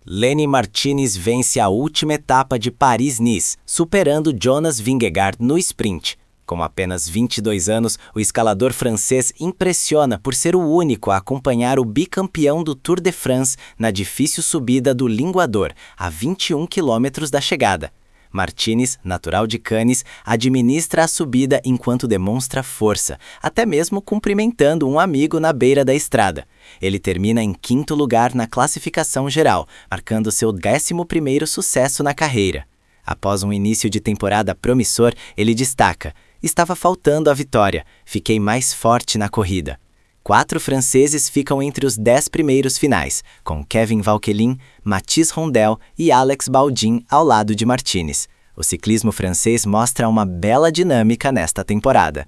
Lenny Martinez vence a última etapa de Paris-Nice, superando Jonas Vingegaard no sprint. Com apenas 22 anos, o escalador francês impressiona por ser o único a acompanhar o bicampeão do Tour de France na difícil subida do Linguador, a 21 km da chegada. Martinez, natural de Cannes, administra a subida enquanto demonstra força, até mesmo cumprimentando um amigo na beira da estrada. Ele termina em 5º lugar na classificação geral, marcando seu 11º sucesso na carreira. Após um início de temporada promissor, ele destaca: "Estava faltando a vitória, fiquei mais forte na corrida." 4 franceses ficam entre os 10 primeiros finais, com Kevin Vauquelin, Mathis Rondel e Alex Baldin ao lado de Martinez. O ciclismo francês mostra uma bela dinâmica nesta temporada.